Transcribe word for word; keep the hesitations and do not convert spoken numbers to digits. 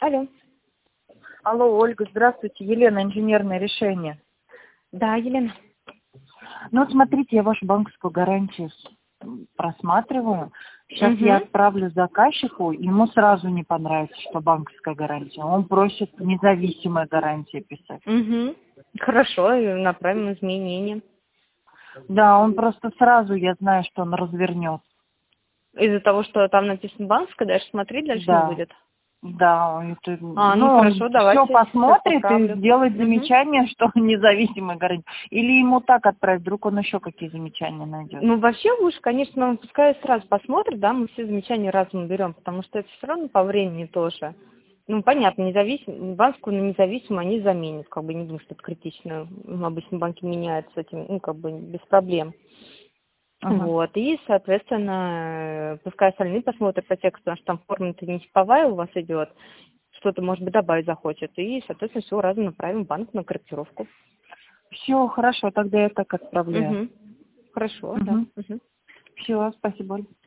Алло. Алло, Ольга, здравствуйте. Елена, инженерное решение. Да, Елена. Ну, смотрите, я вашу банковскую гарантию с- просматриваю. Сейчас я Угу. отправлю заказчику, ему сразу не понравится, что банковская гарантия. Он просит независимая гарантия писать. Угу. Хорошо, и направим изменения. Да, он просто сразу, я знаю, что он развернет. Из-за того, что там написано банковская, дальше смотреть дальше не Да, будет. да, это, А, ну, ну он хорошо, все давайте сейчас посмотрит и поправлю. сделает Угу. замечание, что независимая гарантия. Или ему так отправить, вдруг он еще какие замечания найдет. Ну, вообще лучше, конечно, он пускай сразу посмотрит, да, мы все замечания разом берем, потому что это все равно по времени тоже. Ну, понятно, независим, банковскую на независимую они заменят, как бы не думаю, что это критично. Ну, обычно банки меняют с этим, ну, как бы без проблем. Ага. Вот, и, соответственно, э, пускай остальные посмотрят по тексту, потому что там форма-то не типовая у вас идет, что-то, может быть, добавить захочет, и, соответственно, все разом направим в банк на корректировку. Все, хорошо, тогда я так отправляю. Угу. Хорошо, да. Угу. Угу. Все, спасибо, Оль.